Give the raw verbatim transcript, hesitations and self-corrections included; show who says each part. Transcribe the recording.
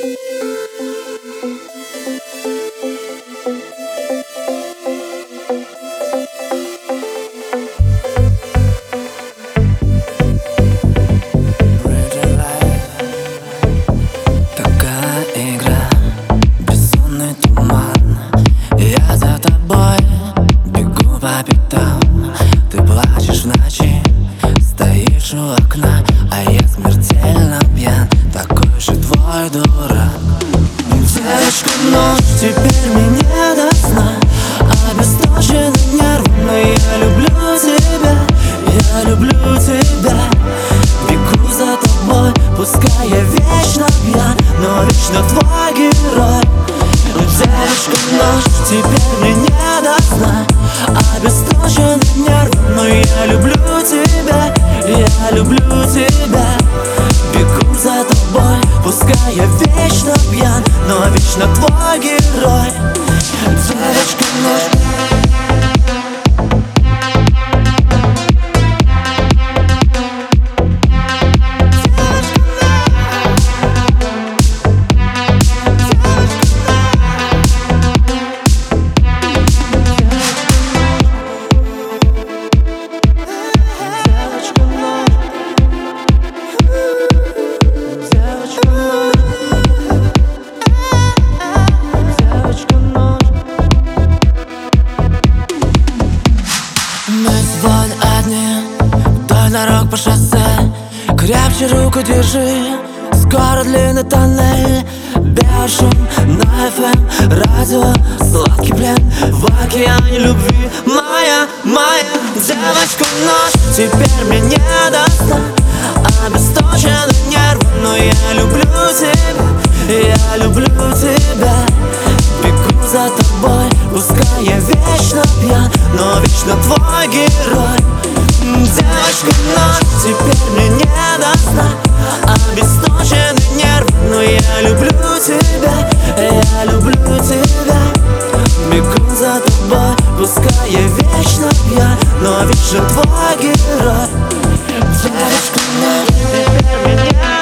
Speaker 1: Ты плачешь в ночи, стоишь у окна, а я смертельно пьян, такой же твой дурак. Девочка, ночь теперь мне не до сна, обесточены нервы, но я люблю тебя, я люблю тебя. Бегу за тобой, пускай я вечно пьян, но вечно твой герой. Девочка, ночь теперь мне не до сна, обесточены нервы, но я люблю тебя, я люблю тебя. Бегу за тобой, пускай я вечно пьян, но вечно твой герой. Девочка, ночь. Мы сегодня одни, вдоль дорог по шоссе. Крепче руку держи, скоро длинный тоннель. Белый шум на эф эм, радио, сладкий плен в океане любви. Моя, моя девочка, ночь теперь мне не до сна, обесточены нервы, но я люблю тебя, я люблю тебя. Бегу за тобой, пускай я вечно пьян, но вечно твой герой. Девочка, ночь теперь мне не до сна, обесточены нервы, но я люблю тебя, я люблю тебя. Бегу за тобой, пускай я вечно пьян, но вечно твой герой. Девочка, ночь теперь мне не